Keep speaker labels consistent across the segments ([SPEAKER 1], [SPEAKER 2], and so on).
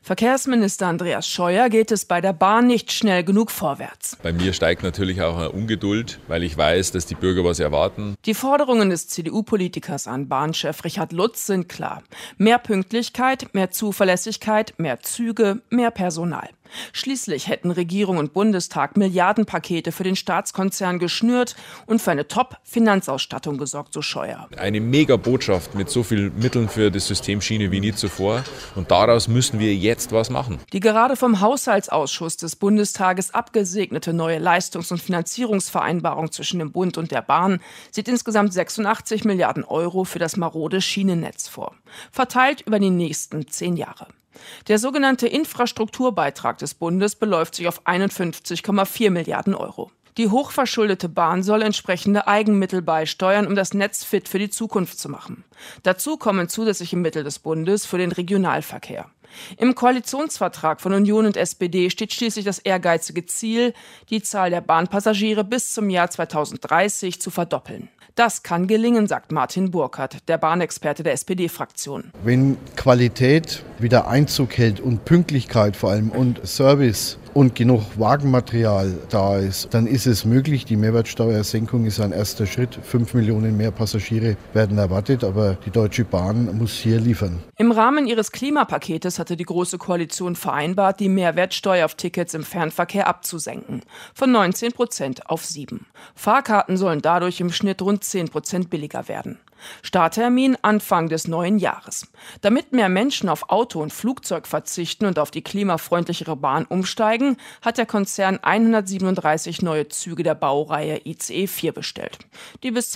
[SPEAKER 1] Verkehrsminister Andreas Scheuer geht es bei der Bahn nicht schnell genug vorwärts.
[SPEAKER 2] Bei mir steigt natürlich auch eine Ungeduld, weil ich weiß, dass die Bürger was erwarten.
[SPEAKER 1] Die Forderungen des CDU-Politikers an Bahnchef Richard Lutz sind klar. Mehr Pünktlichkeit, mehr Zuverlässigkeit, mehr Züge, mehr Personal. Schließlich hätten Regierung und Bundestag Milliardenpakete für den Staatskonzern geschnürt und für eine Top-Finanzausstattung gesorgt, so Scheuer.
[SPEAKER 2] Eine Mega-Botschaft mit so vielen Mitteln für das System Schiene wie nie zuvor. Und daraus müssen wir jetzt was machen.
[SPEAKER 1] Die gerade vom Haushaltsausschuss des Bundestages abgesegnete neue Leistungs- und Finanzierungsvereinbarung zwischen dem Bund und der Bahn sieht insgesamt 86 Milliarden Euro für das marode Schienennetz vor. Verteilt über die nächsten 10 Jahre. Der sogenannte Infrastrukturbeitrag des Bundes beläuft sich auf 51,4 Milliarden Euro. Die hochverschuldete Bahn soll entsprechende Eigenmittel beisteuern, um das Netz fit für die Zukunft zu machen. Dazu kommen zusätzliche Mittel des Bundes für den Regionalverkehr. Im Koalitionsvertrag von Union und SPD steht schließlich das ehrgeizige Ziel, die Zahl der Bahnpassagiere bis zum Jahr 2030 zu verdoppeln. Das kann gelingen, sagt Martin Burkhardt, der Bahnexperte der SPD-Fraktion.
[SPEAKER 3] Wenn Qualität wieder Einzug hält und Pünktlichkeit vor allem und Service und genug Wagenmaterial da ist, dann ist es möglich. Die Mehrwertsteuersenkung ist ein erster Schritt. 5 Millionen mehr Passagiere werden erwartet, aber die Deutsche Bahn muss hier liefern.
[SPEAKER 1] Im Rahmen ihres Klimapaketes hatte die Große Koalition vereinbart, die Mehrwertsteuer auf Tickets im Fernverkehr abzusenken. Von 19% auf 7%. Fahrkarten sollen dadurch im Schnitt rund 10% billiger werden. Starttermin Anfang des neuen Jahres. Damit mehr Menschen auf Auto und Flugzeug verzichten und auf die klimafreundlichere Bahn umsteigen, hat der Konzern 137 neue Züge der Baureihe ICE 4 bestellt, die bis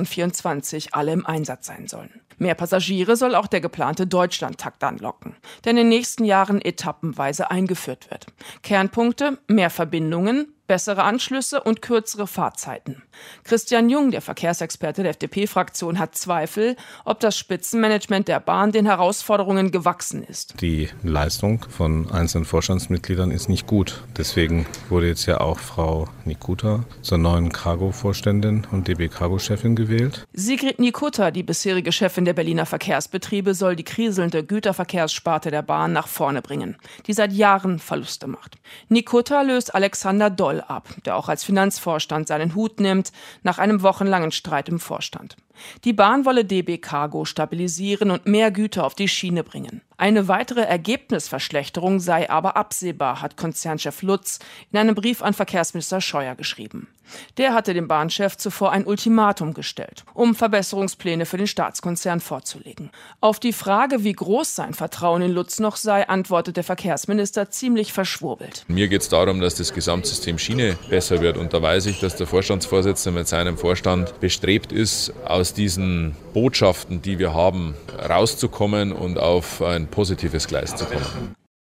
[SPEAKER 1] 2024 alle im Einsatz sein sollen. Mehr Passagiere soll auch der geplante Deutschlandtakt anlocken, der in den nächsten Jahren etappenweise eingeführt wird. Kernpunkte: mehr Verbindungen, bessere Anschlüsse und kürzere Fahrzeiten. Christian Jung, der Verkehrsexperte der FDP-Fraktion, hat Zweifel, ob das Spitzenmanagement der Bahn den Herausforderungen gewachsen ist.
[SPEAKER 4] Die Leistung von einzelnen Vorstandsmitgliedern ist nicht gut. Deswegen wurde jetzt ja auch Frau Nikutta zur neuen Cargo-Vorständin und DB Cargo-Chefin gewählt.
[SPEAKER 1] Sigrid Nikutta, die bisherige Chefin der Berliner Verkehrsbetriebe, soll die kriselnde Güterverkehrssparte der Bahn nach vorne bringen, die seit Jahren Verluste macht. Nikutta löst Alexander Doll ab, der auch als Finanzvorstand seinen Hut nimmt, nach einem wochenlangen Streit im Vorstand. Die Bahn wolle DB Cargo stabilisieren und mehr Güter auf die Schiene bringen. Eine weitere Ergebnisverschlechterung sei aber absehbar, hat Konzernchef Lutz in einem Brief an Verkehrsminister Scheuer geschrieben. Der hatte dem Bahnchef zuvor ein Ultimatum gestellt, um Verbesserungspläne für den Staatskonzern vorzulegen. Auf die Frage, wie groß sein Vertrauen in Lutz noch sei, antwortet der Verkehrsminister ziemlich verschwurbelt.
[SPEAKER 2] Mir geht es darum, dass das Gesamtsystem Schiene besser wird. Und da weiß ich, dass der Vorstandsvorsitzende mit seinem Vorstand bestrebt ist, aus diesen Botschaften, die wir haben, rauszukommen und auf ein positives Gleis zu kommen.